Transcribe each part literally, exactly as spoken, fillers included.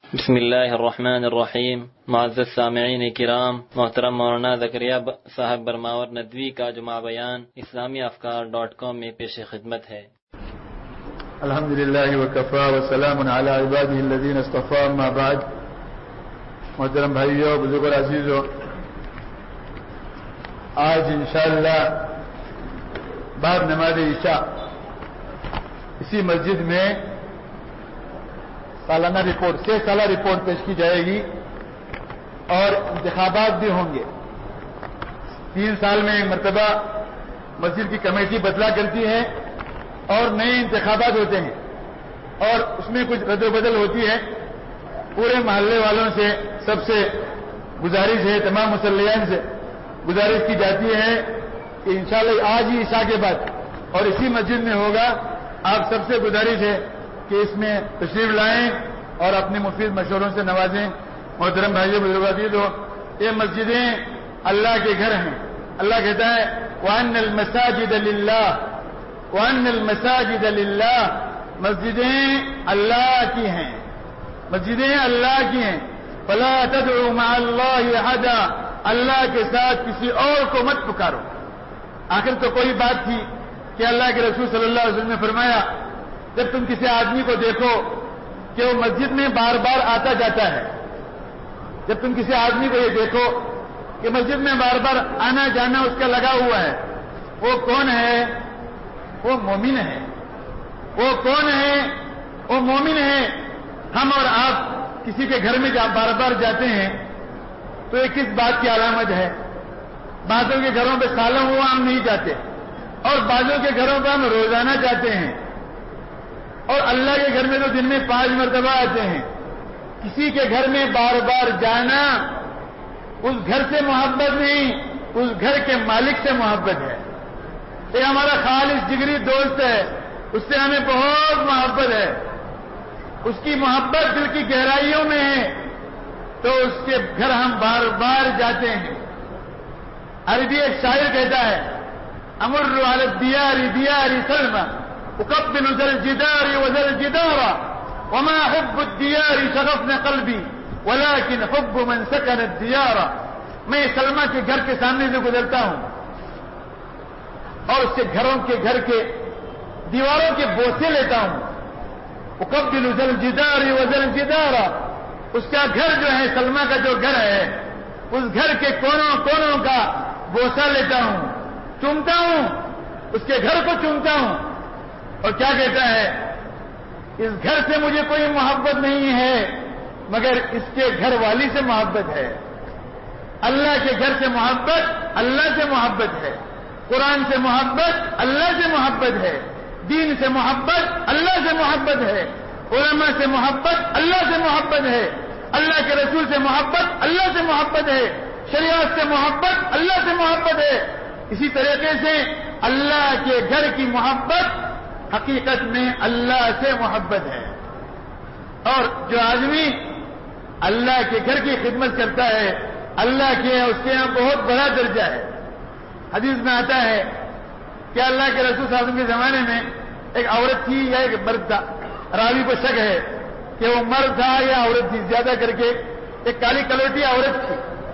بسم اللہ الرحمن الرحیم. معزز سامعین کرام، محترم مولانا زکریا صاحب برماور ندوی کا جمعہ بیان اسلامی افکار ڈاٹ کام میں پیش خدمت ہے. الحمدللہ وکفا وسلام علی عبادہ الذین اصطفی، اما بعد. محترم بھائیو، بزرگوں، عزیزو، آج انشاءاللہ بعد نماز عشاء اسی مسجد میں سالانہ رپورٹ چھ سالہ رپورٹ پیش کی جائے گی اور انتخابات بھی ہوں گے. تین سال میں ایک مرتبہ مسجد کی کمیٹی بدلا کرتی ہے اور نئے انتخابات ہوتے ہیں اور اس میں کچھ رد و بدل ہوتی ہے. پورے محلے والوں سے سب سے گزارش ہے، تمام مسلیان سے گزارش کی جاتی ہے کہ انشاءاللہ آج ہی عشاء کے بعد اور اسی مسجد میں ہوگا. آپ سب سے گزارش ہے کہ اس میں تشریف لائیں اور اپنے مفید مشوروں سے نوازیں. محترم بھائیو، بزرگوں، یہ مسجدیں اللہ کے گھر ہیں. اللہ کہتا ہے وَأَنَّ الْمَسَاجِدَ لِلَّهِ وَأَنَّ الْمَسَاجِدَ لِلَّهِ، مسجدیں اللہ کی ہیں، مسجدیں اللہ کی ہیں. فَلَا تَدْعُوا مَعَ اللَّهِ أَحَدًا، اللہ کے ساتھ کسی اور کو مت پکارو. آخر تو کوئی بات تھی کہ اللہ کے رسول صلی اللہ علیہ وسلم نے فرمایا، جب تم کسی آدمی کو دیکھو کہ وہ مسجد میں بار بار آتا جاتا ہے، جب تم کسی آدمی کو یہ دیکھو کہ مسجد میں بار بار آنا جانا اس کا لگا ہوا ہے، وہ کون ہے؟ وہ مومن ہے. وہ کون ہے؟ وہ مومن ہے. ہم اور آپ کسی کے گھر میں بار بار جاتے ہیں تو یہ کس بات کی علامت ہے؟ بعضوں کے گھروں پہ سالوں ہوا ہم نہیں جاتے اور بعضوں کے گھروں پہ ہم روزانہ جاتے ہیں، اور اللہ کے گھر میں تو دن میں پانچ مرتبہ آتے ہیں. کسی کے گھر میں بار بار جانا اس گھر سے محبت نہیں، اس گھر کے مالک سے محبت ہے. یہ ہمارا خالص جگری دوست ہے، اس سے ہمیں بہت محبت ہے، اس کی محبت دل کی گہرائیوں میں ہے، تو اس کے گھر ہم بار بار جاتے ہیں. عربی ایک شاعر کہتا ہے امر علی الدیار دیار سلمى اقبل ذا الجدار وذا الجدار وما حب الديار شغفنا قلبي ولكن حب من سكن الديار. میں سلمہ کے گھر کے سامنے سے گزرتا ہوں اور اس کے گھروں کے گھر کے دیواروں کے بوسے لیتا ہوں. اقبل ذا الجدار وذا الجدار، اس کا گھر جو ہے، سلمہ کا جو گھر ہے، اس گھر کے کونوں کونوں کا بوسہ لیتا ہوں، چومتا ہوں، اس کے گھر کو چومتا ہوں. اور کیا کہتا ہے؟ اس گھر سے مجھے کوئی محبت نہیں ہے مگر اس کے گھر والی سے محبت ہے. اللہ کے گھر سے محبت اللہ سے محبت ہے، قرآن سے محبت اللہ سے محبت ہے، دین سے محبت اللہ سے محبت ہے، علماء سے محبت اللہ سے محبت ہے، اللہ کے رسول سے محبت اللہ سے محبت ہے، شریعت سے محبت اللہ سے محبت ہے. اسی طریقے سے اللہ کے گھر کی محبت حقیقت میں اللہ سے محبت ہے. اور جو آدمی اللہ کے گھر کی خدمت کرتا ہے، اللہ کے اس کے یہاں بہت بڑا درجہ ہے. حدیث میں آتا ہے کہ اللہ کے رسول صلی اللہ علیہ وسلم کے زمانے میں ایک عورت تھی یا ایک مرد تھا. راوی کو شک ہے کہ وہ مرد تھا یا عورت تھی. زیادہ کر کے ایک کالی کلوٹی عورت تھی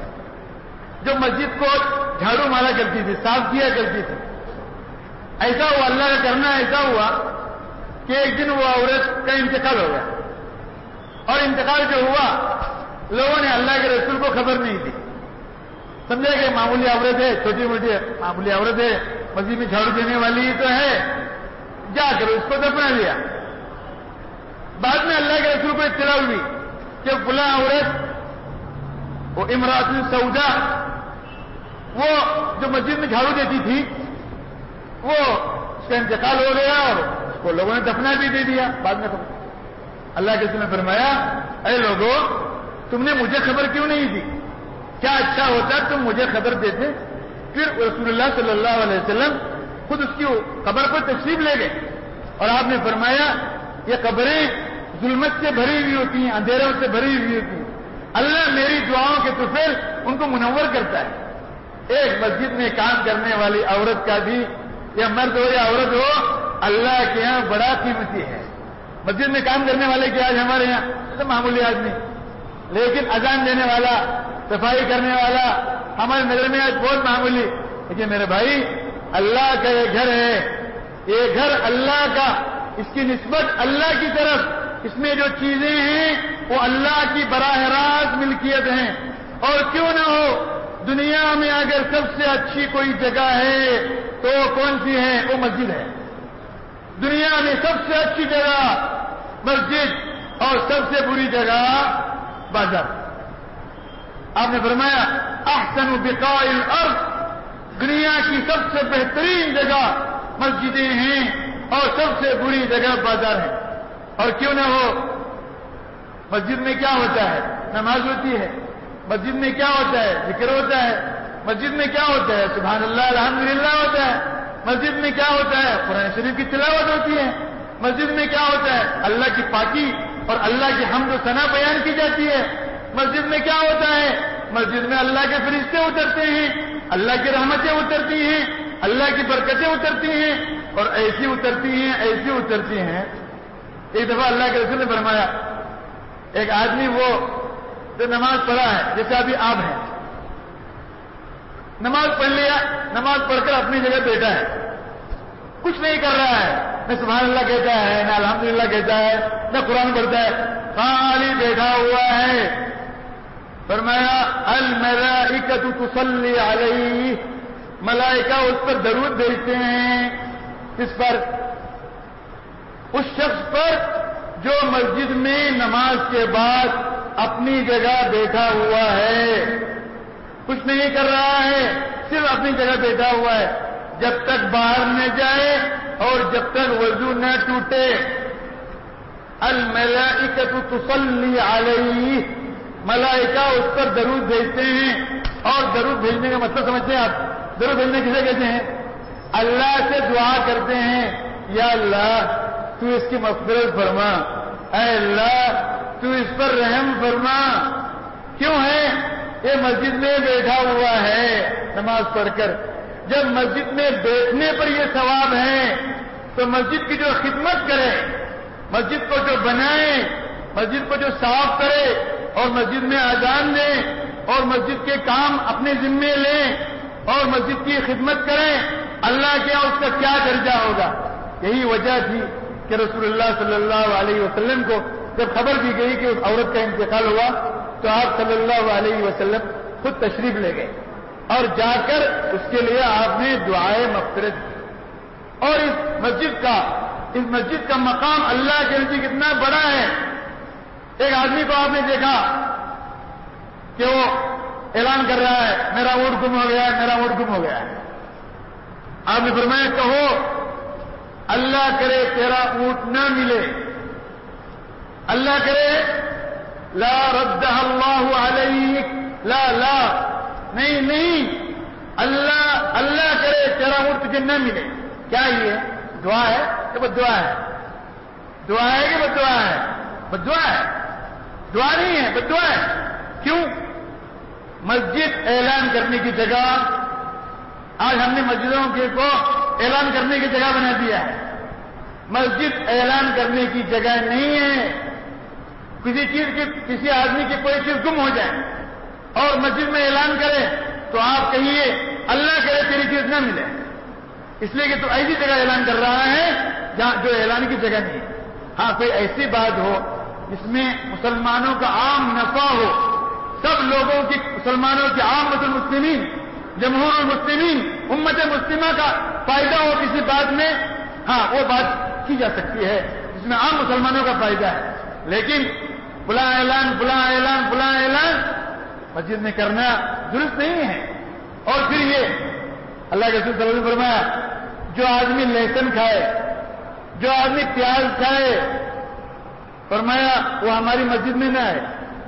جو مسجد کو جھاڑو مارا کرتی تھی، صاف کیا کرتی تھی. ایسا ہوا، اللہ کا کرنا ایسا ہوا کہ ایک دن وہ عورت کا انتقال ہو گیا، اور انتقال جو ہوا لوگوں نے اللہ کے رسول کو خبر نہیں دی. سمجھا کہ معمولی عورت ہے، چھوٹی موٹی معمولی عورت ہے، مسجد میں جھاڑو دینے والی ہی تو ہے، جا کر اس کو دفنا دیا. بعد میں اللہ کے رسول کو اطلاع ہوئی کہ فلاں عورت، وہ امراۃ سودا، وہ جو مسجد میں جھاڑو دیتی تھی، وہ اس کا انتقال ہو گیا اور اس کو لوگوں نے دفنا بھی دے دیا. بعد میں خبر اللہ کے رسول نے فرمایا، اے لوگوں، تم نے مجھے خبر کیوں نہیں دی؟ کیا اچھا ہوتا تم مجھے خبر دیتے. پھر رسول اللہ صلی اللہ علیہ وسلم خود اس کی قبر پر تشریف لے گئے اور آپ نے فرمایا، یہ قبریں ظلمت سے بھری ہوئی ہوتی ہیں، اندھیروں سے بھری ہوئی ہوتی ہیں، اللہ میری دعاؤں کے طفیل ان کو منور کرتا ہے. ایک مسجد میں کام کرنے والی عورت کا بھی، یا مرد ہو یا عورت ہو، اللہ کے یہاں بڑا قیمتی ہے. مسجد میں کام کرنے والے کیا آج ہمارے یہاں تو معمولی آدمی، لیکن اذان دینے والا، صفائی کرنے والا ہمارے نگر میں آج بہت معمولی. لیکن میرے بھائی اللہ کا یہ گھر ہے، یہ گھر اللہ کا، اس کی نسبت اللہ کی طرف، اس میں جو چیزیں ہیں وہ اللہ کی براہ راست ملکیت ہیں. اور کیوں نہ ہو، دنیا میں اگر سب سے اچھی کوئی جگہ ہے تو کون سی ہے؟ وہ مسجد ہے. دنیا میں سب سے اچھی جگہ مسجد اور سب سے بری جگہ بازار. آپ نے فرمایا احسن بقاع الارض، دنیا کی سب سے بہترین جگہ مسجدیں ہیں اور سب سے بری جگہ بازار ہے. اور کیوں نہ ہو، مسجد میں کیا ہوتا ہے؟ نماز ہوتی ہے. مسجد میں کیا ہوتا ہے؟ ذکر ہوتا ہے. مسجد میں کیا ہوتا ہے؟ سبحان اللہ الحمدللہ ہوتا ہے. مسجد میں کیا ہوتا ہے؟ قرآن شریف کی تلاوت ہوتی ہے. مسجد میں کیا ہوتا ہے؟ اللہ کی پاکی اور اللہ کی حمد و ثنا بیان کی جاتی ہے. مسجد میں کیا ہوتا ہے؟ مسجد میں اللہ کے فرشتے اترتے ہیں، اللہ کی رحمتیں اترتی ہیں، اللہ کی برکتیں اترتی ہیں، اور ایسی اترتی ہیں ایسی اترتی ہیں. ایک دفعہ اللہ کے رسول نے فرمایا ایک آدمی وہ جو نماز پڑھا ہے، جیسے ابھی آپ ہیں، نماز پڑھ لیا، نماز پڑھ کر اپنی جگہ بیٹھا ہے، کچھ نہیں کر رہا ہے، نہ سبحان اللہ کہتا ہے، نہ الحمدللہ کہتا ہے، نہ قرآن پڑھتا ہے، خالی بیٹھا ہوا ہے. فرمایا الملائکۃ تصلی علیہ، ملائکہ اس پر درود بھیجتے ہیں. اس پر؟ اس شخص پر جو مسجد میں نماز کے بعد اپنی جگہ بیٹھا ہوا ہے، کچھ نہیں کر رہا ہے، صرف اپنی جگہ بیٹھا ہوا ہے، جب تک باہر نہ جائے اور جب تک وضو نہ ٹوٹے. الملائکۃ تصلی علیہ، ملائکہ اس پر درود بھیجتے ہیں. اور درود بھیجنے کا مطلب سمجھتے ہیں آپ؟ درود بھیجنے کسے کہتے ہیں؟ اللہ سے دعا کرتے ہیں، یا اللہ تو اس کی مغفرت فرما، اے اللہ تو اس پر رحم فرما. کیوں ہے؟ یہ مسجد میں بیٹھا ہوا ہے نماز پڑھ کر. جب مسجد میں بیٹھنے پر یہ ثواب ہے تو مسجد کی جو خدمت کرے، مسجد کو جو بنائے، مسجد کو جو صاف کرے اور مسجد میں اذان دے اور مسجد کے کام اپنے ذمے لیں اور مسجد کی خدمت کریں، اللہ کے اس کا کیا درجہ ہوگا. یہی وجہ تھی کہ رسول اللہ صلی اللہ علیہ وسلم کو جب خبر دی گئی کہ اس عورت کا انتقال ہوا تو آپ صلی اللہ علیہ وسلم خود تشریف لے گئے اور جا کر اس کے لیے آپ نے دعائے مغفرت دی. اور اس مسجد کا اس مسجد کا مقام اللہ کے نزدیک کتنا بڑا ہے. ایک آدمی کو آپ نے دیکھا کہ وہ اعلان کر رہا ہے میرا اونٹ گم ہو گیا ہے، میرا اونٹ گم ہو گیا ہے. آپ نے فرمایا کہو اللہ کرے تیرا اونٹ نہ ملے، اللہ کرے لا ردہ اللہ علیک، لا لا نہیں نہیں، اللہ اللہ کرے تیرا اونٹ تجھے نہ ملے. کیا یہ دعا ہے کہ بد دعا ہے؟ دعا ہے کہ بد دعا ہے؟ بد دعا ہے، دعا نہیں ہے، بد دعا ہے. کیوں؟ مسجد اعلان کرنے کی جگہ، آج ہم نے مسجدوں کے کو اعلان کرنے کی جگہ بنا دیا ہے. مسجد اعلان کرنے کی جگہ نہیں ہے. کسی چیز کی، کسی آدمی کی کوئی چیز گم ہو جائے اور مسجد میں اعلان کرے تو آپ کہیے اللہ کرے تیری چیز نہ ملے، اس لیے کہ تو ایسی جگہ اعلان کر رہا ہے جہاں جو اعلان کی جگہ نہیں ہے. ہاں کوئی ایسی بات ہو جس میں مسلمانوں کا عام نفع ہو، سب لوگوں کی، مسلمانوں کی عامت المسلمین، جمہور المسلمین، امت مسلمہ کا فائدہ ہو کسی بات میں، ہاں وہ بات کی جا سکتی ہے جس میں عام مسلمانوں کا فائدہ ہے. لیکن بلا اعلان بلا اعلان بلا اعلان مسجد میں کرنا درست نہیں ہے. اور پھر یہ اللہ کے رسول صلی اللہ علیہ وسلم فرمایا جو آدمی لہسن کھائے، جو آدمی پیاز کھائے، فرمایا وہ ہماری مسجد میں نہ آئے،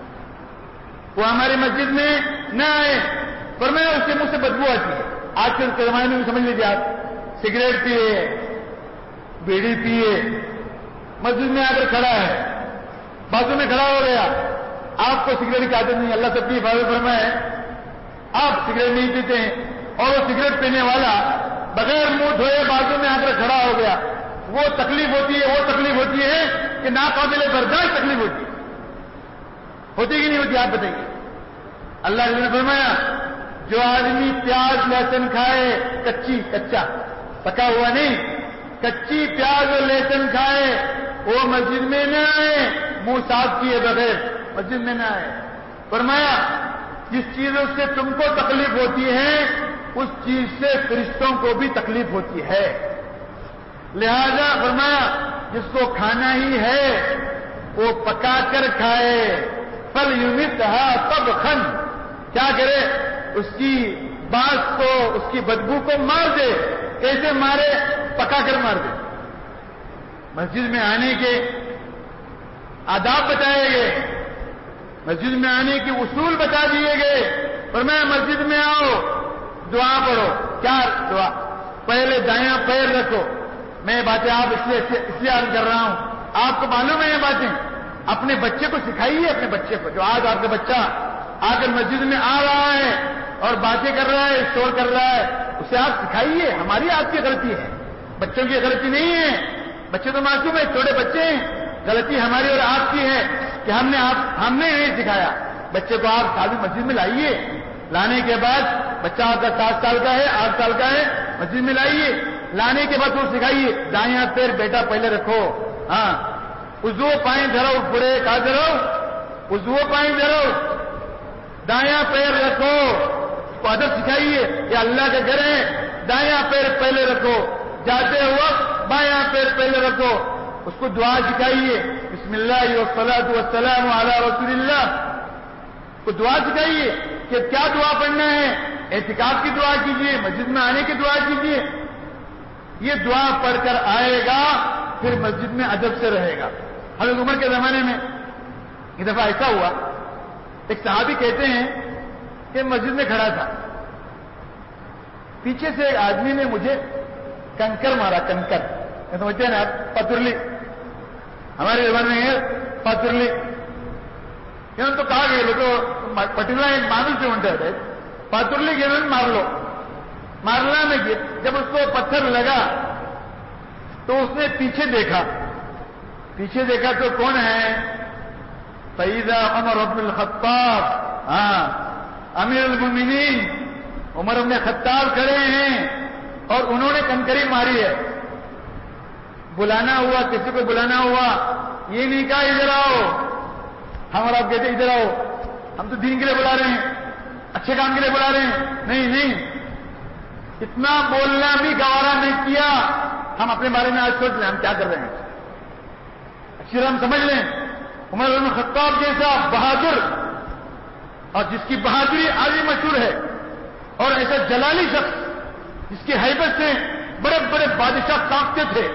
وہ ہماری مسجد میں نہ آئے. فرمایا اس کے منہ سے بدبو آتی ہے. آج کل کے زمانے میں سمجھ لیجیے آپ، سگریٹ پیے، بیڑی پیے، مسجد میں آ کر کھڑا ہے، بازو میں کھڑا ہو گیا. آپ کو سگریٹ کی عادت نہیں، اللہ سب کی حفاظت فرمائے، آپ سگریٹ نہیں پیتے ہیں اور وہ سگریٹ پینے والا بغیر منہ دھوئے بازو میں آ کر کھڑا ہو گیا. وہ تکلیف ہوتی ہے وہ تکلیف ہوتی ہے کہ ناقابل برداشت تکلیف ہوتی ہے. ہوتی کہ نہیں ہوتی آپ بتائیے. اللہ نے فرمایا جو آدمی پیاز لہسن کھائے کچی کچا پکا ہوا نہیں کچی پیاز اور لہسن کھائے وہ مسجد میں نہ آئے منہ صاف کیے بغیر مسجد میں نہ آئے. فرمایا جس چیزوں سے تم کو تکلیف ہوتی ہے اس چیز سے فرشتوں کو بھی تکلیف ہوتی ہے. لہذا فرمایا جس کو کھانا ہی ہے وہ پکا کر کھائے. پھل یومت ہا تب خن کیا کرے اس کی بانس کو اس کی بدبو کو مار دے. کیسے مارے؟ پکا کر مار دے. مسجد میں آنے کے آداب بتائے گئے مسجد میں آنے کے اصول بتا دیے گئے. فرمایا مسجد میں آؤ دعا پڑھو. کیا دعا؟ پہلے دایاں پیر رکھو. میں باتیں آپ اس لیے اس لیے عرض کر رہا ہوں آپ کو معلوم ہے یہ باتیں. اپنے بچے کو سکھائیے. اپنے بچے کو جو آج آپ کا بچہ آ کر مسجد میں آ رہا ہے اور باتیں کر رہا ہے شور کر رہا ہے اسے آپ سکھائیے. ہماری آپ کی غلطی ہے بچوں کی غلطی نہیں ہے. بچے تو معصوم ہیں چھوٹے بچے ہیں. غلطی ہماری اور آپ کی ہے کہ ہم نے آپ ہم نے نہیں سکھایا. بچے کو آپ شادی مسجد میں لائیے. لانے کے بعد بچہ آپ کا سات سال کا ہے آٹھ سال کا ہے مسجد میں لائیے. لانے کے بعد وہ سکھائیے دایاں پیر بیٹا پہلے رکھو. ہاں وضو پائیں دھرو پڑے کا دھرو وضو پائیں دھرو دایاں پیر رکھو. کو ادب سکھائیے یہ اللہ کے گھر ہے. دایاں پیر پہلے رکھو. جاتے وقت بایاں پیر پہلے رکھو. اس کو دعا سکھائیے بسم اللہ والصلاۃ والسلام علی رسول اللہ. کو دعا سکھائیے کہ کیا دعا پڑھنا ہے. اعتکاف کی دعا کیجیے مسجد میں آنے کی دعا کیجیے. یہ دعا پڑھ کر آئے گا پھر مسجد میں ادب سے رہے گا. حضرت عمر کے زمانے میں ایک دفعہ ایسا ہوا ایک صحابی کہتے ہیں کہ مسجد میں کھڑا تھا پیچھے سے ایک آدمی نے مجھے کنکر مارا. کنکر سمجھتے ہیں نا آپ پترلی ہماری زبان میں ہے پترلی. تو کہا گیا تو پٹیلا ایک معامل سے منٹر ہے پترلی کے مار لو. مارنا میں جب اس کو پتھر لگا تو اس نے پیچھے دیکھا. پیچھے دیکھا تو کون ہے؟ سیدہ عمر بن الخطاب. ہاں امیر المومنین عمر بن الخطاب کھڑے ہیں اور انہوں نے کنکری ماری ہے. بلانا ہوا کسی کو بلانا ہوا یہ نہیں کہا ادھر آؤ. ہم اور آپ کہتے ادھر آؤ ہم تو دین کے لیے بلا رہے ہیں اچھے کام کے لیے بلا رہے ہیں. نہیں نہیں اتنا بولنا بھی گوارا نہیں کیا. ہم اپنے بارے میں آج سوچ لیں ہم کیا کر رہے ہیں. اچھی ہم سمجھ لیں عمر بن الخطاب جیسا بہادر اور جس کی بہادری آج بھی مشہور ہے اور ایسا جلالی شخص جس کی حیبت سے بڑے بڑے بادشاہ کانپتے تھے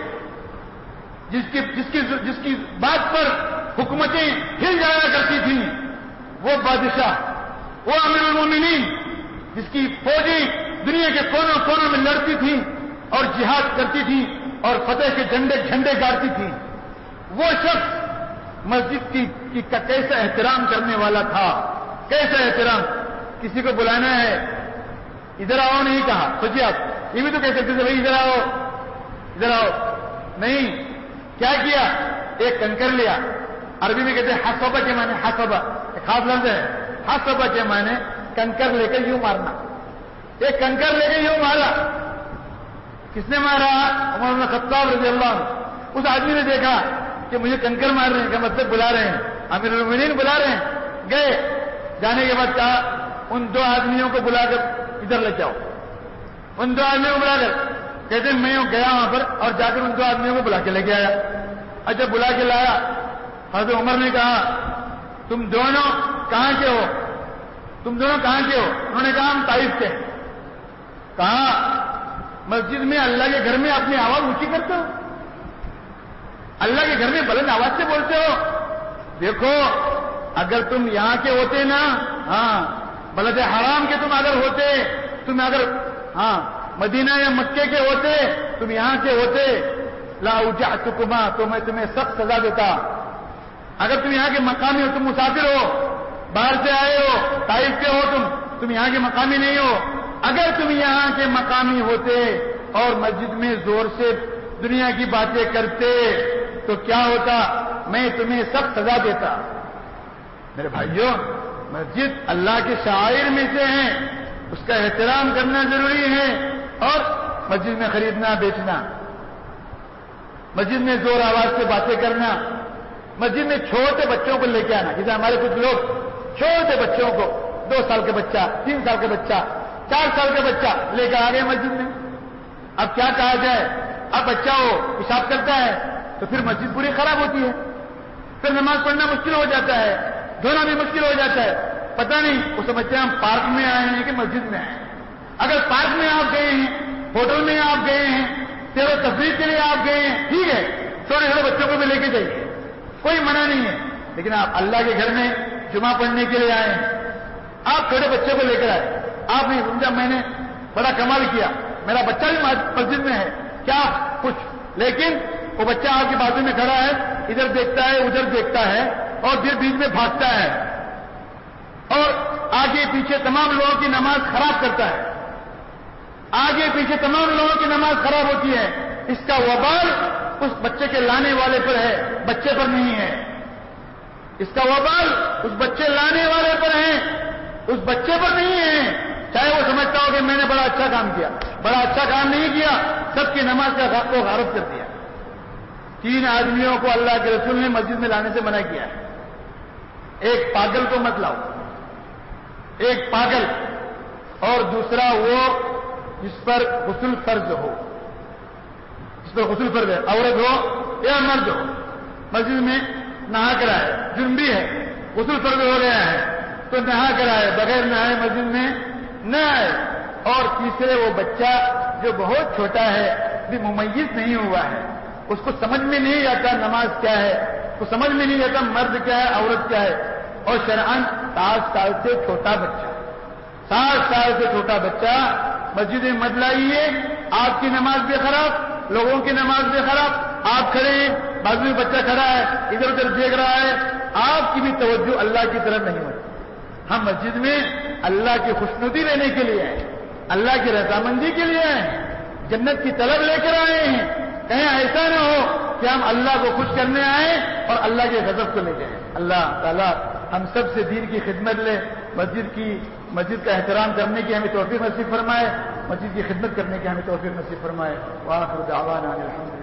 جس کی جس کی جس کی بات پر حکومتیں ہل جایا کرتی تھیں وہ بادشاہ وہ امیر المومنین جس کی فوجیں دنیا کے کونوں کونوں میں لڑتی تھیں اور جہاد کرتی تھی اور فتح کے جھنڈے جھنڈے گاڑتی تھی. وہ شخص مسجد کی, کی کا کیسا احترام کرنے والا تھا. کیسا احترام. کسی کو بلانا ہے ادھر آؤ نہیں کہا. سوچیے آپ یہ بھی تو کہہ سکتے تھے بھائی ادھر آؤ ادھر آؤ. نہیں کیا کیا ایک کنکر لیا. عربی میں کہتے ہیں حسبہ کے معنی حسبہ ایک خاص لفظ ہے. حسبہ کے معنی کنکر لے کر یوں مارنا. ایک کنکر لے کے یوں مارا. کس نے مارا؟ عمر بن الخطاب رضی اللہ عنہ. اس آدمی نے دیکھا کہ مجھے کنکر مار رہے ہیں کہ مطلب بلا رہے ہیں امیر المومنین بلا رہے ہیں. گئے جانے کے بعد کہا ان دو آدمیوں کو بلا کر ادھر لے جاؤ. ان دو آدمیوں کو بلا کر کہتے ہیں میں گیا وہاں پر اور جا کر ان دو آدمیوں کو بلا کے لے کے آیا. اچھا بلا کے لایا. حضرت عمر نے کہا تم دونوں کہاں کے ہو؟ تم دونوں کہاں کے ہو؟ انہوں نے کہا ہم طائف کے. کہا مسجد میں اللہ کے گھر میں اپنی آواز اونچی کرتے ہو؟ اللہ کے گھر میں بلند آواز سے بولتے ہو؟ دیکھو اگر تم یہاں کے ہوتے نا ہاں بلد حرام کے تم اگر ہوتے تم اگر ہاں مدینہ یا مکے کے ہوتے تم یہاں کے ہوتے لا اوجعتکما تو میں تمہیں سخت سزا دیتا. اگر تم یہاں کے مقامی ہو تم مسافر ہو باہر سے آئے ہو طائف کے ہو تم تم یہاں کے مقامی نہیں ہو. اگر تم یہاں کے مقامی ہوتے اور مسجد میں زور سے دنیا کی باتیں کرتے تو کیا ہوتا؟ میں تمہیں سب سزا دیتا۔ میرے بھائیوں، مسجد اللہ کے شعائر میں سے ہیں، اس کا احترام کرنا ضروری ہے۔ اور مسجد میں خریدنا بیچنا، مسجد میں زور آواز سے باتیں کرنا، مسجد میں چھوٹے بچوں کو لے کے آنا، جیسے ہمارے کچھ لوگ چھوٹے بچوں کو، دو سال کے بچہ، تین سال کے بچہ، چار سال کا بچہ لے کر آ گئے مسجد میں۔ اب کیا کہا جائے؟ اب بچہ وہ پیشاب کرتا ہے تو پھر مسجد پوری خراب ہوتی ہے، پھر نماز پڑھنا مشکل ہو جاتا ہے، دھونا بھی مشکل ہو جاتا ہے۔ پتہ نہیں وہ سمجھتے ہیں ہم پارک میں آئے ہیں کہ مسجد میں آئے ہیں۔ اگر پارک میں آپ گئے ہیں، ہوٹل میں آپ گئے ہیں، سیر و تفریح کے لیے آپ گئے ہیں، ٹھیک ہے، چھوٹے چھوٹے بچوں کو بھی لے کے جائیے، کوئی منع نہیں ہے۔ لیکن آپ اللہ کے گھر میں جمعہ پڑھنے کے لیے آئے ہیں، آپ چھوٹے بچے کو لے کر آئے، آپ نے سمجھا میں نے بڑا کمال کیا، میرا بچہ بھی مسجد میں ہے، کیا کچھ، لیکن وہ بچہ آپ کے بازو میں کھڑا ہے، ادھر دیکھتا ہے ادھر دیکھتا ہے اور پھر بیچ میں بھاگتا ہے اور آگے پیچھے تمام لوگوں کی نماز خراب کرتا ہے، آگے پیچھے تمام لوگوں کی نماز خراب ہوتی ہے۔ اس کا وبال اس بچے کے لانے والے پر ہے، بچے پر نہیں ہے۔ اس کا وبال اس بچے لانے والے پر ہے، اس بچے پر نہیں ہے۔ چاہے وہ سمجھتا ہو کہ میں نے بڑا اچھا کام کیا، بڑا اچھا کام نہیں کیا، سب کی نماز کا حق کو غارت کر دیا۔ تین آدمیوں کو اللہ کے رسول نے مسجد میں لانے سے منع کیا ہے۔ ایک پاگل کو مت لاؤ، ایک پاگل، اور دوسرا وہ جس پر غسل فرض ہو، جس پر غسل فرض ہے، عورت ہو یا مرد ہو، مسجد میں نہا کر آئے، جنبی ہے، غسل فرض ہو گیا ہے تو نہا کر آئے، بغیر نہائے مسجد میں نہ آئے۔ اور تیسرے وہ بچہ جو بہت چھوٹا ہے، بھی ممیز نہیں ہوا ہے، اس کو سمجھ میں نہیں آتا نماز کیا ہے، اس کو سمجھ میں نہیں آتا مرد کیا ہے عورت کیا ہے، اور شرعاً سات سال سے چھوٹا بچہ، سات سال سے چھوٹا بچہ مسجد میں مت لائیے، آپ کی نماز بھی خراب، لوگوں کی نماز بھی خراب۔ آپ کھڑے ہیں، بازو میں بچہ کھڑا ہے، ادھر ادھر دیکھ رہا ہے، آپ کی بھی توجہ اللہ کی طرف نہیں ہوتی۔ ہم مسجد میں اللہ کی خوشنودی لینے کے لیے آئے، اللہ کی رضامندی کے لیے آئے ہیں، جنت کی طلب لے کر آئے ہیں۔ کہیں ایسا نہ ہو کہ ہم اللہ کو خوش کرنے آئے اور اللہ کے غضب کو لے جائیں۔ اللہ تعالیٰ ہم سب سے دین کی خدمت لے، مسجد کی مسجد کا احترام کرنے کی ہمیں توفیق نصیب فرمائے، مسجد کی خدمت کرنے کی ہمیں توفیق نصیب فرمائے۔ وآخر دعوانا الحمد للہ۔